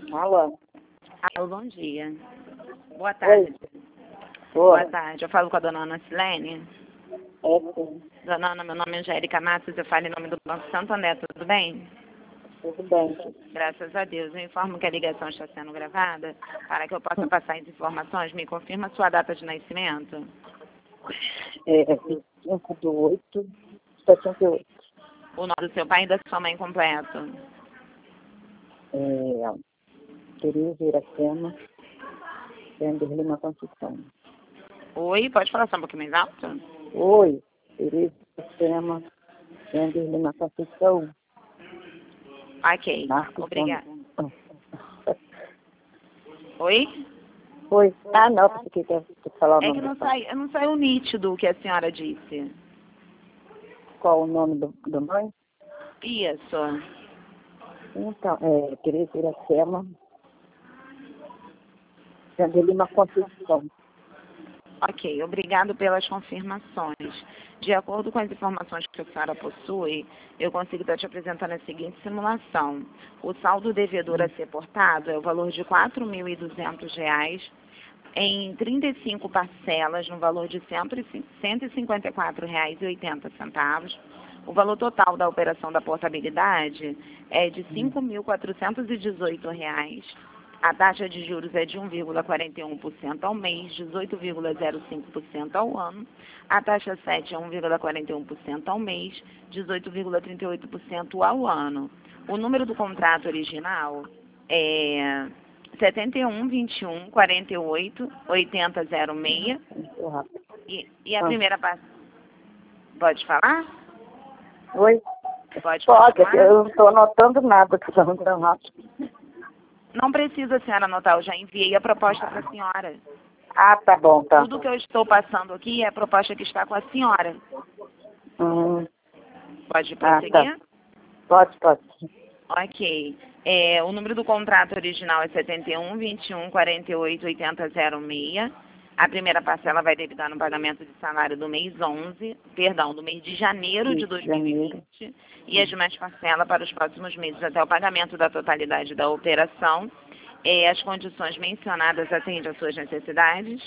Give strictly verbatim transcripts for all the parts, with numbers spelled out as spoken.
Alô? Alô, bom dia. Boa tarde. Oi. Boa Oi. tarde. Eu falo com a dona Ana Silene. É sim. Dona Ana, meu nome é Angélica Matos, eu falo em nome do Banco Santander, tudo bem? Tudo bem. Graças a Deus. Eu informo que a ligação está sendo gravada para que eu possa passar as informações. Me confirma a sua data de nascimento. É vinte e cinco de oito de setenta e oito. O nome do seu pai e da sua mãe completo. É, Tereza Iracema, Sender Lima Conceição. Oi, pode falar só um pouquinho mais alto? Oi, Tereza Iracema, Sender Lima Conceição. Ok, Marcos obrigada. Antônio. Oi? Oi. Ah, não, porque quer falar o É nome que não do pai. sai, não saiu nítido o que a senhora disse. Qual o nome do, do mãe? Isso. Então, é Tereza Iracema, Sender Lima Conceição. Ok, obrigado pelas confirmações. De acordo com as informações que a senhora possui, eu consigo estar te apresentando a seguinte simulação. O saldo devedor a ser portado é o valor de quatro mil e duzentos reais em trinta e cinco parcelas, no valor de cento e cinquenta e quatro reais e oitenta centavos. O valor total da operação da portabilidade é de cinco mil quatrocentos e dezoito reais. A taxa de juros é de um vírgula quarenta e um por cento ao mês, dezoito vírgula zero cinco por cento ao ano. A taxa sete é um vírgula quarenta e um por cento ao mês, dezoito vírgula trinta e oito por cento ao ano. O número do contrato original é setenta e um, vinte e um, quarenta e oito, oitenta, zero seis. Muito rápido. E, e a Ah. primeira parte... Pode falar? Oi? Pode Pode, continuar? eu não estou anotando nada, que estão tão rápido. Não precisa a senhora anotar, eu já enviei a proposta para a senhora. Ah, tá bom, tá. Tudo que eu estou passando aqui é a proposta que está com a senhora. Hum, Pode ah, prosseguir? tá. Pode, pode. Ok. É, o número do contrato original é setenta e um, vinte e um, quarenta e oito, oitenta, zero seis. A primeira parcela vai debitar no pagamento de salário do mês onze, perdão, do mês de janeiro de Isso, dois mil e janeiro. vinte, e as demais parcelas para os próximos meses até o pagamento da totalidade da operação. É, as condições mencionadas atendem às suas necessidades?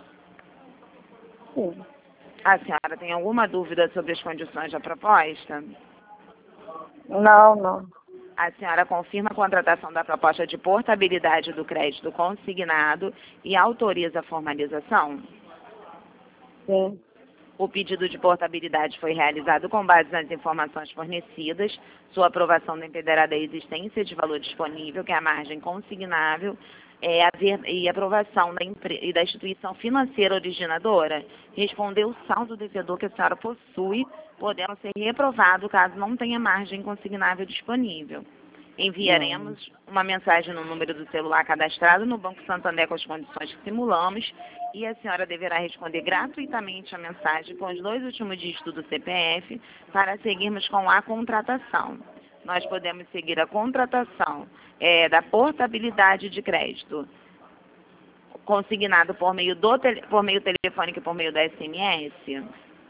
Sim. A senhora tem alguma dúvida sobre as condições da proposta? Não, não. A senhora confirma a contratação da proposta de portabilidade do crédito consignado e autoriza a formalização? Sim. O pedido de portabilidade foi realizado com base nas informações fornecidas. Sua aprovação dependerá da existência de valor disponível, que é a margem consignável, é, a ver, e aprovação da, empre, e da instituição financeira originadora. Respondeu o saldo devedor que a senhora possui, podendo ser reprovado caso não tenha margem consignável disponível. Enviaremos uma mensagem no número do celular cadastrado no Banco Santander com as condições que simulamos e a senhora deverá responder gratuitamente a mensagem com os dois últimos dígitos do C P F para seguirmos com a contratação. Nós podemos seguir a contratação é, da portabilidade de crédito consignado por meio, do tele, por meio telefônico e por meio da S M S.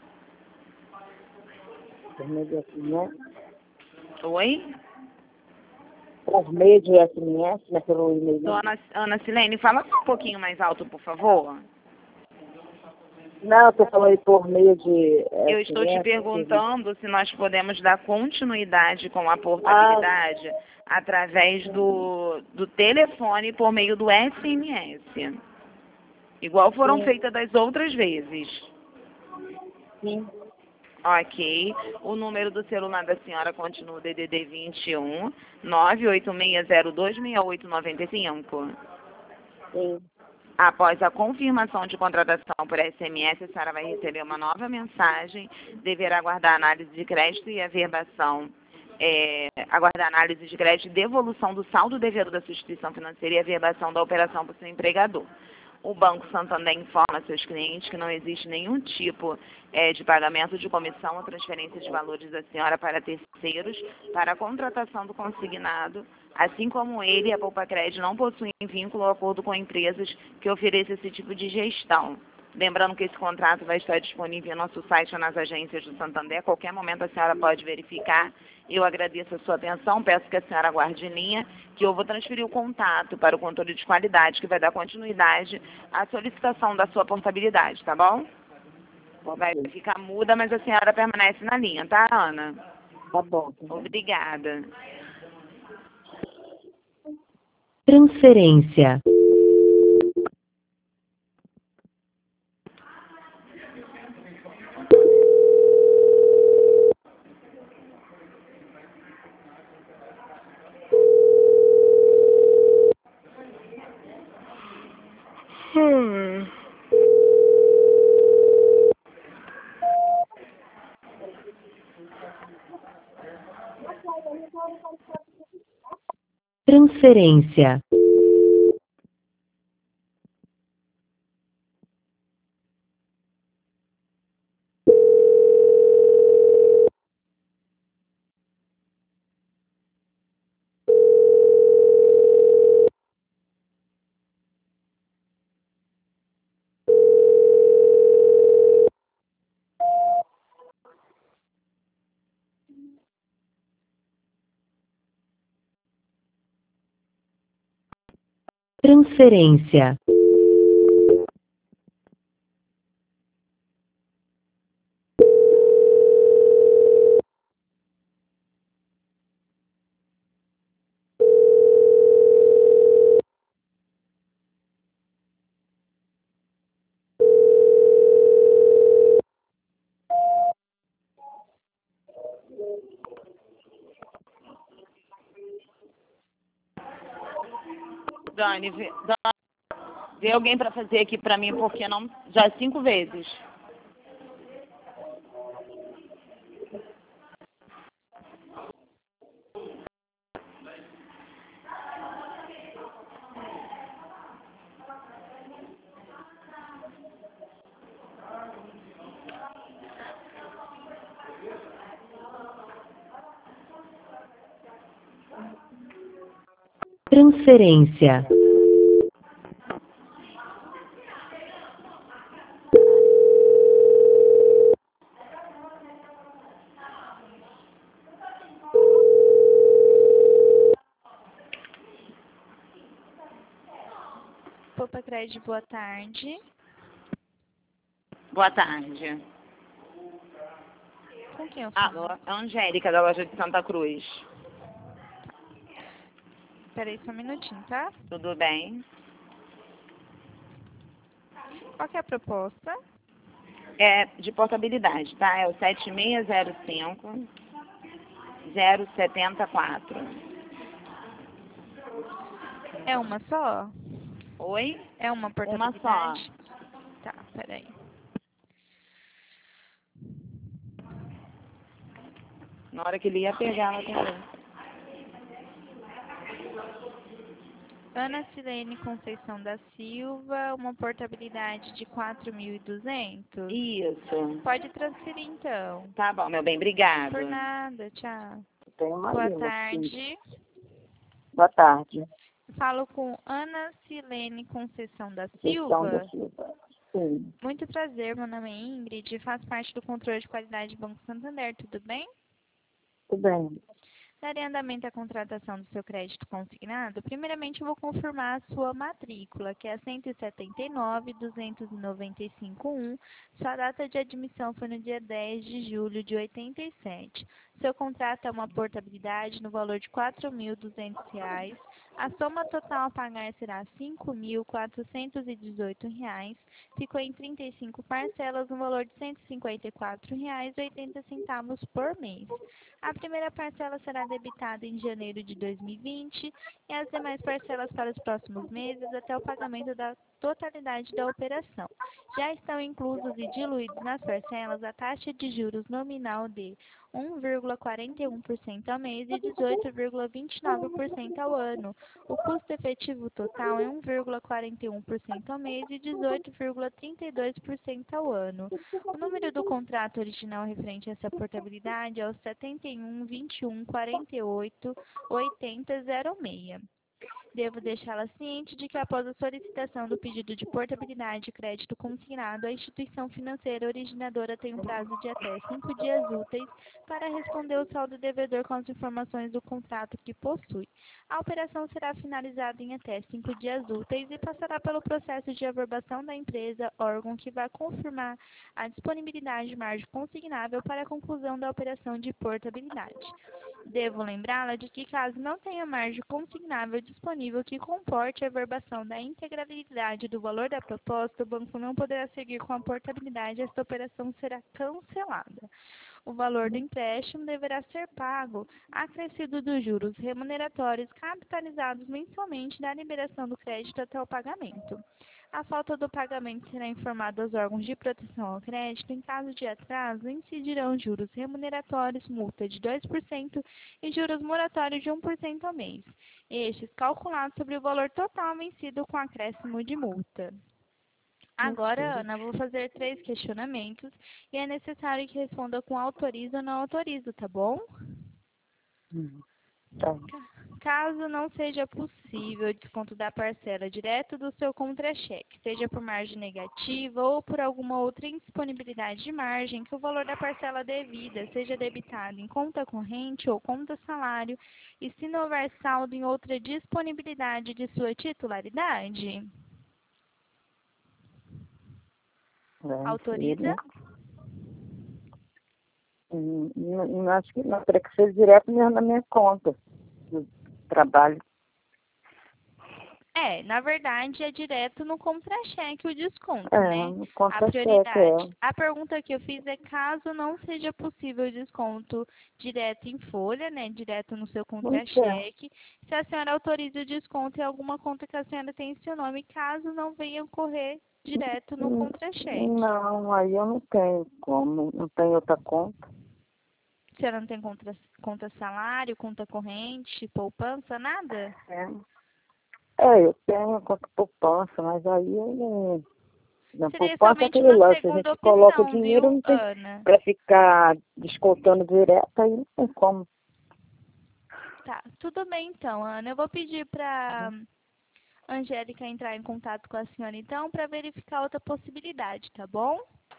Por meio de S M S? Oi? Por meio de S M S, né, pelo e-mail. Dona Ana Silene, fala só um pouquinho mais alto, por favor. Não, você falou aí por meio de S M S. Eu estou te perguntando se nós podemos dar continuidade com a portabilidade ah. através do, do telefone por meio do S M S. Igual foram Sim. feitas das outras vezes. Sim. Ok. O número do celular da senhora continua o D D D vinte e um, nove oito seis zero dois seis oito nove cinco. Sim. Após a confirmação de contratação por S M S, a senhora vai receber uma nova mensagem, deverá aguardar análise de crédito e a verbação, é, aguardar análise de crédito e devolução do saldo devedor da sua instituição financeira e a verbação da operação para o seu empregador. O Banco Santander informa seus clientes que não existe nenhum tipo é, de pagamento de comissão ou transferência de valores da senhora para terceiros para a contratação do consignado, assim como ele e a Poupa Crédito não possuem vínculo ou acordo com empresas que ofereçam esse tipo de gestão. Lembrando que esse contrato vai estar disponível no nosso site ou nas agências do Santander. A qualquer momento a senhora pode verificar. Eu agradeço a sua atenção, peço que a senhora aguarde em linha, que eu vou transferir o contato para o controle de qualidade, que vai dar continuidade à solicitação da sua portabilidade, tá bom? Vai ficar muda, mas a senhora permanece na linha, tá, Ana? Tá bom. Tá bom. Obrigada. Transferência. Hum. Transferência. Transferência. Dani, vê, Dani, vê alguém para fazer aqui para mim, porque não, já cinco vezes. Transferência. Poupa Crédito, boa tarde. Boa tarde. Com quem eu falo? Alô, é a Angélica, da loja de Santa Cruz. Peraí só um minutinho, tá? Tudo bem? Qual que é a proposta? É de portabilidade, tá? É o sete seis zero cinco zero sete quatro. É uma só? Oi? É uma Uma portabilidade? só. Tá, peraí. Na hora que ele ia pegar, ela pegou. Ana Silene Conceição da Silva, uma portabilidade de quatro mil e duzentos. Isso. Pode transferir então. Tá bom, meu bem, obrigado. Por nada, tchau. Tem uma Boa linha aqui. tarde. Boa tarde. Falo com Ana Silene Conceição da Questão da Silva. Silva. Sim, Muito prazer, meu nome é Ingrid, faço parte do controle de qualidade do Banco Santander, tudo bem? tudo bem. Darei andamento à contratação do seu crédito consignado. Primeiramente, eu vou confirmar a sua matrícula, que é a cento e setenta e nove, duzentos e noventa e cinco um. Sua data de admissão foi no dia dez de julho de oitenta e sete. Seu contrato é uma portabilidade no valor de quatro mil e duzentos reais. A soma total a pagar será cinco mil quatrocentos e dezoito reais. Ficou em trinta e cinco parcelas no valor de cento e cinquenta e quatro reais e oitenta centavos por mês. A primeira parcela será debitada em janeiro de dois mil e vinte e as demais parcelas para os próximos meses até o pagamento da totalidade da operação. Já estão inclusos e diluídos nas parcelas a taxa de juros nominal de um vírgula quarenta e um por cento ao mês e dezoito vírgula vinte e nove por cento ao ano. O custo efetivo total é um vírgula quarenta e um por cento ao mês e dezoito vírgula trinta e dois por cento ao ano. O número do contrato original referente a essa portabilidade é o setenta e um, vinte e um, quarenta e oito, oitenta, zero seis. Devo deixá-la ciente de que após a solicitação do pedido de portabilidade de crédito consignado, a instituição financeira originadora tem um prazo de até cinco dias úteis para responder o saldo devedor com as informações do contrato que possui. A operação será finalizada em até cinco dias úteis e passará pelo processo de averbação da empresa, órgão que vai confirmar a disponibilidade de margem consignável para a conclusão da operação de portabilidade. Devo lembrá-la de que, caso não tenha margem consignável disponível que comporte a averbação da integralidade do valor da proposta, o banco não poderá seguir com a portabilidade e esta operação será cancelada. O valor do empréstimo deverá ser pago, acrescido dos juros remuneratórios capitalizados mensalmente da liberação do crédito até o pagamento. A falta do pagamento será informada aos órgãos de proteção ao crédito. Em caso de atraso, incidirão juros remuneratórios, multa de dois por cento e juros moratórios de um por cento ao mês, estes calculados sobre o valor total vencido com acréscimo de multa. Agora, Ana, vou fazer três questionamentos e é necessário que responda com autorizo ou não autorizo, tá bom? Hum, tá. Caso não seja possível o desconto da parcela direto do seu contra-cheque, seja por margem negativa ou por alguma outra indisponibilidade de margem, que o valor da parcela devida seja debitado em conta corrente ou conta salário, e se não houver saldo em outra disponibilidade de sua titularidade. É, Autoriza? né? Hum, não, não acho que não, teria que ser direto mesmo na minha conta do trabalho. É, na verdade, é direto no contra-cheque o desconto, É, né? no A contra-cheque, prioridade. é. A pergunta que eu fiz é caso não seja possível o desconto direto em folha, né? Direto no seu Muito é. contra-cheque. Se a senhora autoriza o desconto em alguma conta que a senhora tem em seu nome, caso não venha ocorrer direto no Hum, contra-cheque. Não, aí eu não tenho como, não tenho outra conta. A senhora não tem contra, conta salário, conta corrente, poupança, nada? É, é eu tenho conta poupança, mas aí eu não... Na Seria poupança é somente aquele uma lance, a segunda gente coloca o opção, dinheiro, viu, não tem Ana? para ficar descontando direto, aí não tem como. Tá, tudo bem então, Ana. Eu vou pedir para Angélica entrar em contato com a senhora então para verificar outra possibilidade, tá bom?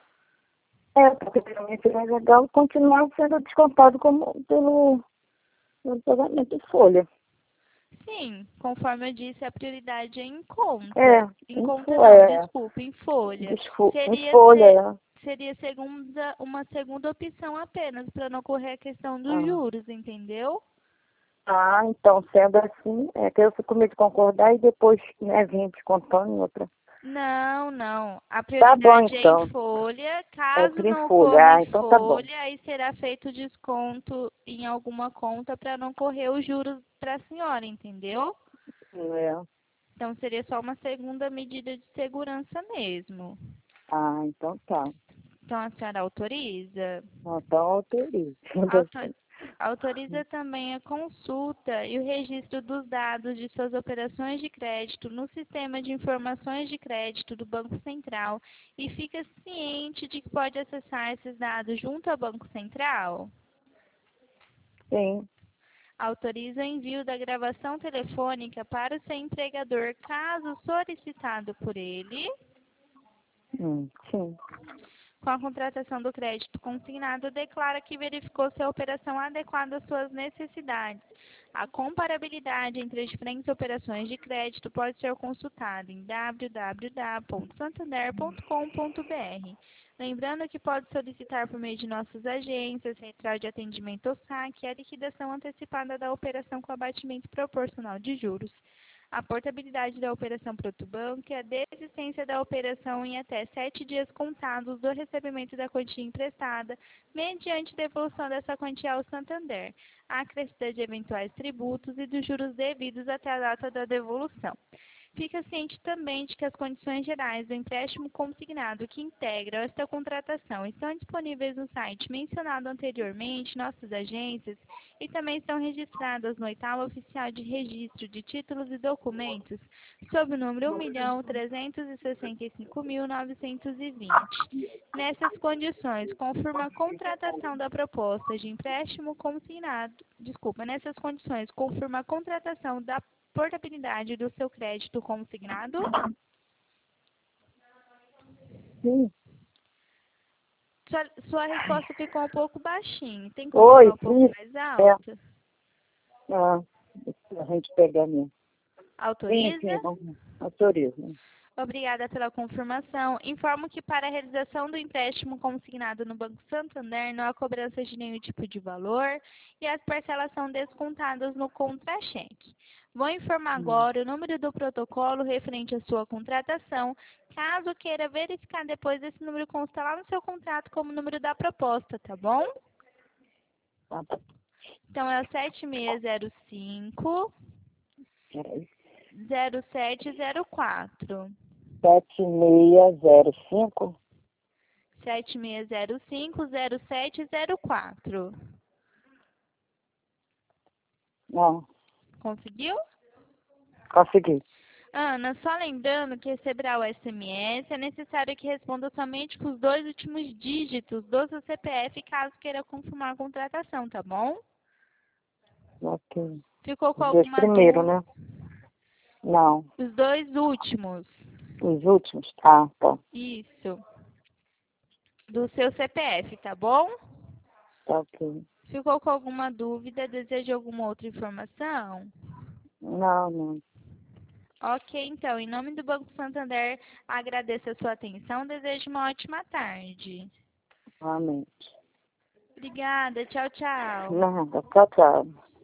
É, porque realmente seria legal continuar sendo descontado como pelo, pelo pagamento de folha. Sim, conforme eu disse, a prioridade é em conta. É, Em em conta folha, não, é, desculpa, em folha. desculpa, em Seria folha, ser, é. seria segunda, uma segunda opção apenas, para não correr a questão dos Ah. juros, entendeu? Ah, então, sendo assim, é que eu fico comigo de concordar e depois, né, vim descontando em outra. Não, não. A Tá bom, prioridade é em então. folha. É, Caso tudo em não folha. ocorra Ah, em então tá bom. folha, aí será feito desconto em alguma conta para não correr os juros para a senhora, entendeu? É. Então seria só uma segunda medida de segurança mesmo. Ah, então tá. Então a senhora autoriza? Então autorizo. Auto- Autoriza também a consulta e o registro dos dados de suas operações de crédito no Sistema de Informações de Crédito do Banco Central e fica ciente de que pode acessar esses dados junto ao Banco Central? Sim. Autoriza o envio da gravação telefônica para o seu empregador, caso solicitado por ele. Hum, sim. Com a contratação do crédito consignado, declara que verificou se a operação adequada às suas necessidades. A comparabilidade entre as diferentes operações de crédito pode ser consultada em w w w ponto santander ponto com ponto b r. Lembrando que pode solicitar por meio de nossas agências, central de atendimento ou saque, a liquidação antecipada da operação com abatimento proporcional de juros, a portabilidade da operação para outro banco e a desistência da operação em até sete dias contados do recebimento da quantia emprestada, mediante devolução dessa quantia ao Santander, a acrescida de eventuais tributos e dos juros devidos até a data da devolução. Fica ciente também de que as condições gerais do empréstimo consignado que integram esta contratação estão disponíveis no site mencionado anteriormente, nossas agências, e também estão registradas no oitavo oficial de registro de títulos e documentos, sob o número um milhão trezentos e sessenta e cinco mil novecentos e vinte. Nessas condições, confirma a contratação da proposta de empréstimo consignado, desculpa, nessas condições, confirma a contratação da transportabilidade do seu crédito consignado? Sim. Sua, sua resposta ficou um pouco baixinha. Tem como Oi, falar um pouco sim. mais alto? Ah, a gente pegar mesmo. Autoriza? Sim, sim, vamos. Autoriza. Obrigada pela confirmação. Informo que para a realização do empréstimo consignado no Banco Santander não há cobrança de nenhum tipo de valor e as parcelas são descontadas no contra-cheque. Vou informar agora o número do protocolo referente à sua contratação. Caso queira verificar depois, esse número consta lá no seu contrato como número da proposta, tá bom? Tá bom. Então é o sete seis zero cinco, Peraí. zero sete zero quatro. sete seis zero cinco. sete seis zero cinco, zero sete zero quatro. Não, Conseguiu? consegui. Ana, só lembrando que receberá o S M S, é necessário que responda somente com os dois últimos dígitos do seu C P F, caso queira confirmar a contratação, tá bom? Ok. Ficou com Os dois alguma primeiros, dúvida? né? Não. Os dois últimos. Os últimos? Ah, tá. Isso. Do seu C P F, tá bom? Tá ok. Ficou com alguma dúvida? Deseja alguma outra informação? Não, não. Ok, então, em nome do Banco Santander, agradeço a sua atenção. Desejo uma ótima tarde. Realmente. Obrigada. Tchau, tchau. Nada. Tchau, tchau.